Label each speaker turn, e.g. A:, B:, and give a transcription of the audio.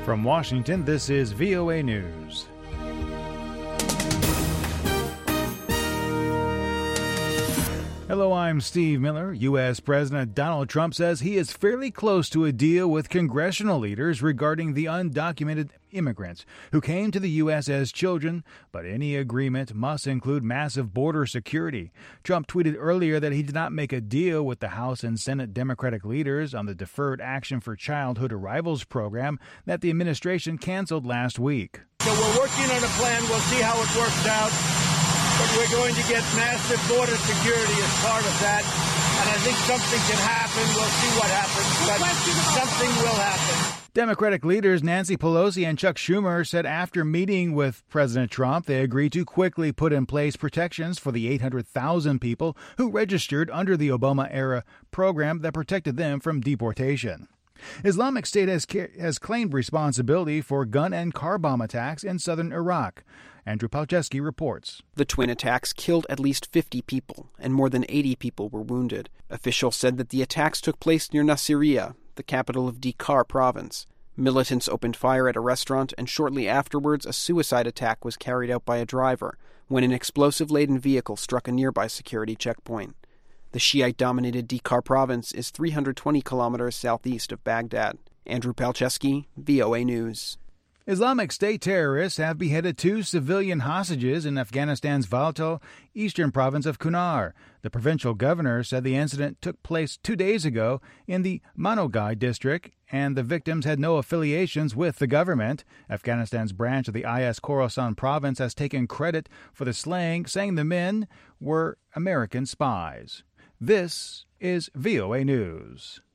A: From Washington, this is VOA News. Hello, I'm Steve Miller. U.S. President Donald Trump says he is fairly close to a deal with congressional leaders regarding the undocumented immigrants who came to the U.S. as children, but any agreement must include massive border security. Trump tweeted earlier that he did not make a deal with the House and Senate Democratic leaders on the Deferred Action for Childhood Arrivals program that the administration canceled last week.
B: So we're working on a plan. We'll see how it works out. But we're going to get massive border security as part of that. And I think something can happen. We'll see what happens, but something will happen.
A: Democratic leaders Nancy Pelosi and Chuck Schumer said after meeting with President Trump, they agreed to quickly put in place protections for the 800,000 people who registered under the Obama-era program that protected them from deportation. Islamic State has claimed responsibility for gun and car bomb attacks in southern Iraq. Andrew Palczewski reports.
C: The twin attacks killed at least 50 people, and more than 80 people were wounded. Officials said that the attacks took place near Nasiriyah, the capital of Dhikar province. Militants opened fire at a restaurant, and shortly afterwards a suicide attack was carried out by a driver when an explosive-laden vehicle struck a nearby security checkpoint. The Shiite-dominated Dhikar province is 320 kilometers southeast of Baghdad. Andrew Palczewski, VOA News.
A: Islamic State terrorists have beheaded 2 civilian hostages in Afghanistan's Valto, eastern province of Kunar. The provincial governor said the incident took place 2 days ago in the Manogai district, and the victims had no affiliations with the government. Afghanistan's branch of the IS Khorasan province has taken credit for the slaying, saying the men were American spies. This is VOA News.